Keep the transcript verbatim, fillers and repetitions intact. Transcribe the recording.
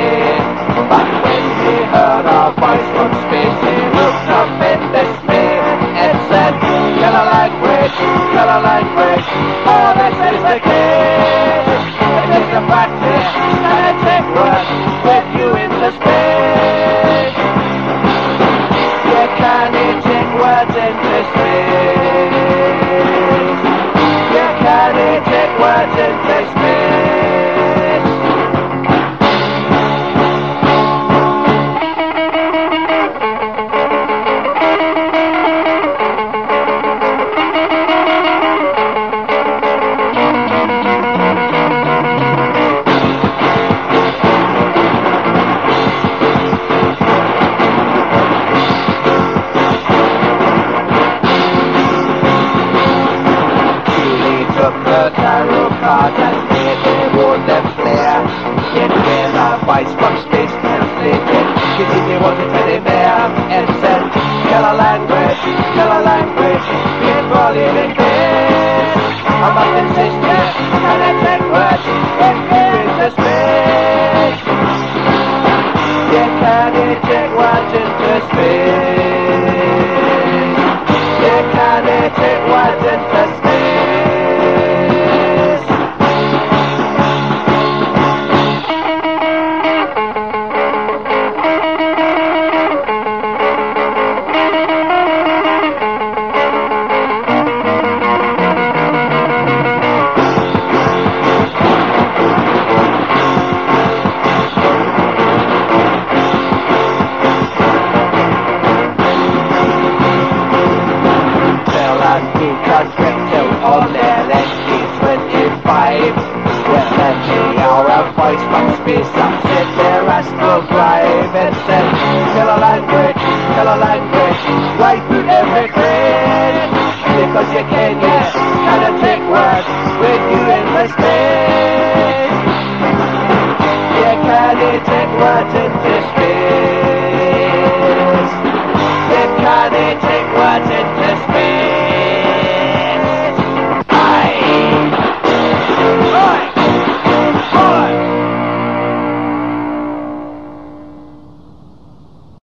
But when he heard a voice from space, he looked up in dismay and said, "Killer language, killer language, oh, this is the case. It is the practice, and I take words with you into space. You can't take words into space. You can't take words into space." The tarot cards and made they wore them flare. Yet when a voice from space translated, she didn't want to tell him there and said, "Killer language, killer language, people living this. I must insist here, can I take words if you're into space? You can't take words into space. You can't take words into space." On their S P twenty-five, with an hour voice from space upset their astral drive and said, "Killer language, killer language, why put every grade? Because you can, yes, can I take words with you in the space? You can't take words into space.